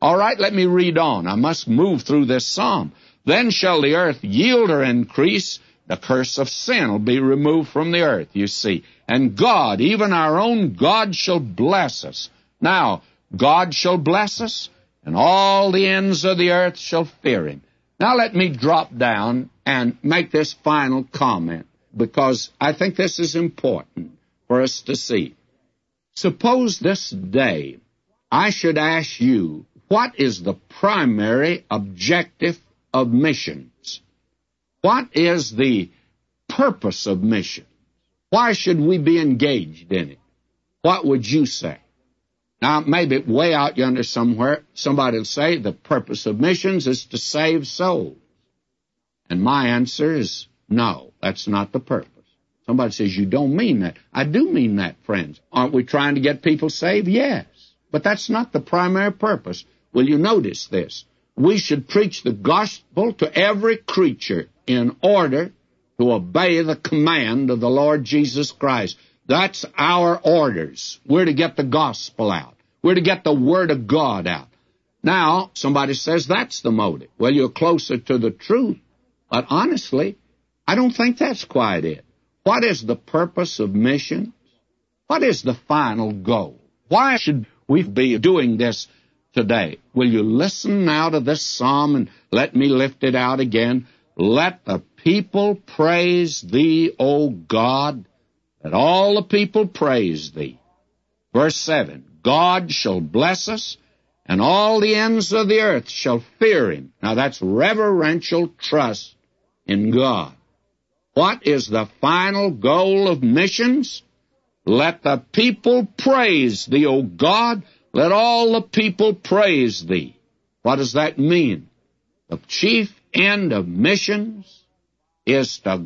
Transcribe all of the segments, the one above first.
All right, let me read on. I must move through this psalm. Then shall the earth yield her increase. The curse of sin will be removed from the earth, you see. And God, even our own God, shall bless us. Now, God shall bless us, and all the ends of the earth shall fear him. Now let me drop down and make this final comment, because I think this is important for us to see. Suppose this day I should ask you, what is the primary objective of missions? What is the purpose of missions? Why should we be engaged in it? What would you say? Now, maybe way out yonder somewhere, somebody will say the purpose of missions is to save souls. And my answer is no, that's not the purpose. Somebody says, you don't mean that. I do mean that, friends. Aren't we trying to get people saved? Yes. But that's not the primary purpose. Will you notice this? We should preach the gospel to every creature in order to obey the command of the Lord Jesus Christ. That's our orders. We're to get the gospel out. We're to get the Word of God out. Now, somebody says that's the motive. Well, you're closer to the truth. But honestly, I don't think that's quite it. What is the purpose of missions? What is the final goal? Why should we be doing this today? Will you listen now to this psalm and let me lift it out again? Let the people praise thee, O God. Let all the people praise thee. Verse 7, God shall bless us, and all the ends of the earth shall fear him. Now that's reverential trust in God. What is the final goal of missions? Let the people praise thee, O God. Let all the people praise thee. What does that mean? The chief end of missions is to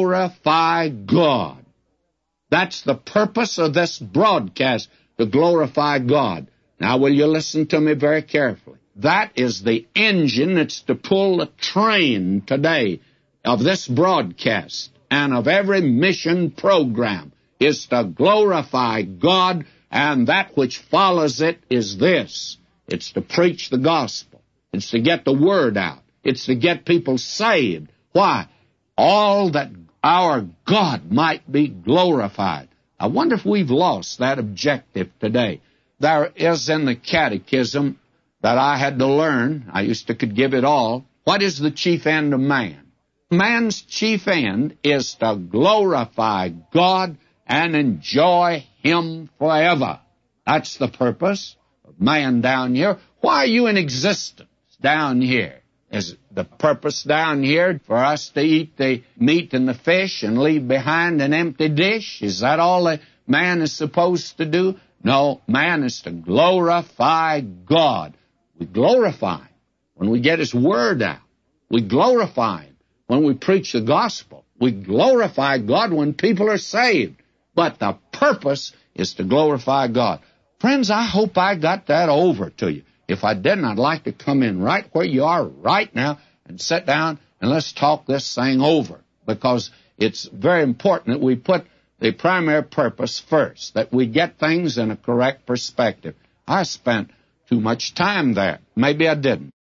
glorify God. That's the purpose of this broadcast, to glorify God. Now, will you listen to me very carefully? That is the engine that's to pull the train today of this broadcast and of every mission program, is to glorify God, and that which follows it is this. It's to preach the gospel. It's to get the word out. It's to get people saved. Why? All that our God might be glorified. I wonder if we've lost that objective today. There is in the catechism that I had to learn, I used to could give it all, what is the chief end of man? Man's chief end is to glorify God and enjoy him forever. That's the purpose of man down here. Why are you in existence down here? Is the purpose down here for us to eat the meat and the fish and leave behind an empty dish? Is that all that man is supposed to do? No, man is to glorify God. We glorify him when we get his word out. We glorify him when we preach the gospel. We glorify God when people are saved. But the purpose is to glorify God. Friends, I hope I got that over to you. If I didn't, I'd like to come in right where you are right now and sit down and let's talk this thing over, because it's very important that we put the primary purpose first, that we get things in a correct perspective. I spent too much time there. Maybe I didn't.